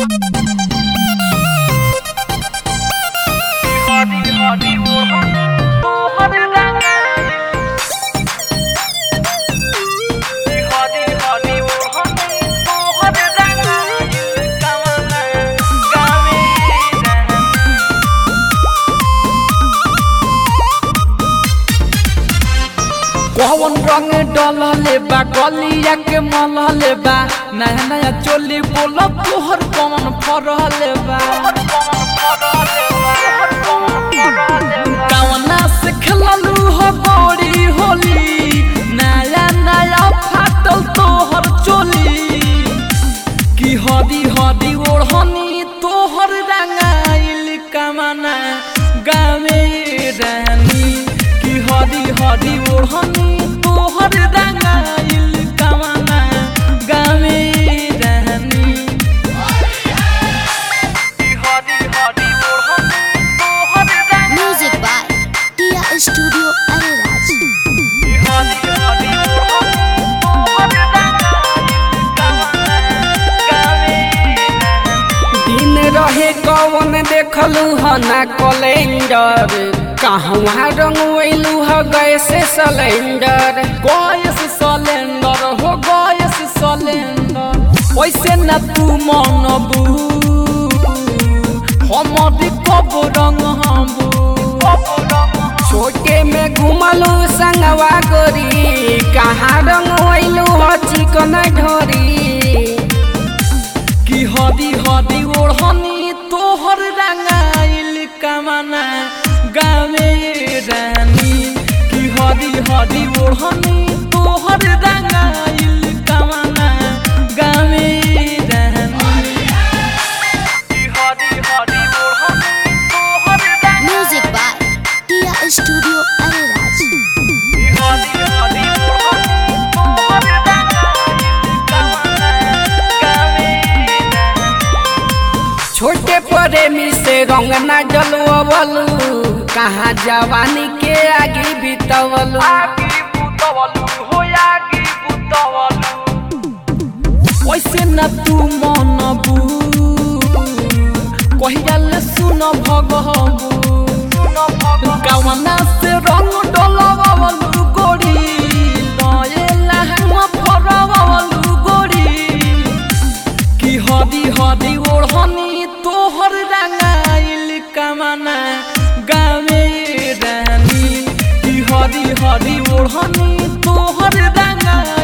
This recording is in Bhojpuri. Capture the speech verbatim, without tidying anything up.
कौन रंग डलले बा गलिया के मलले बा नया नया चोली बोलो तोहर कौन फरले बा कौना से खेललू हो बड़ी होली नया नया फाटल तोहर चोली की हदी हदी ओढ़नी तोहर रंगाइल कमना गावे रानी की हदी हदी ओढ़नी तोहर रंगाइल कमना गावे रानी Music by Tia Studio Ariraj. दिन रहे कौन देखलू ह ना कैलेंडर कहवा रंगवैलू ह गैस सिलेंडर गैस सिलेंडर हो गैस सिलेंडर वैसे न तू मनबू हमर कब रंग हमबू छोटे में घुमलू संगवा गोरी कहाँ रंगवैलू ह चिकन ढोरी की हदी हदी ओढ़नी तोहर रंगाइल कमना गावे रानी की हदी हदी ओढ़नी तोहर रंगाइल कमना गावे रानी की हदी हदी ओढ़नी तोहर Music by Tia Studio Ariraj. की हदी हदी ओढ़नी तोहर रंगाइल कमना गावे छोटे प्रेमी से रंग ना जलवलू कहाँ जवानी के आगे बितवलू आगी बुतवलू हो आगी बुतवलू वैसे न तू मनबू कहियाल सुन भगबू कवना से रंग डलवलू गोरी नए लहंगा फरवलू गोरी की हदी हदी ओढ़नी तोहर रंगाइल कमना गावे रानी की हदी हदी ओढ़नी तोहर रंगाइल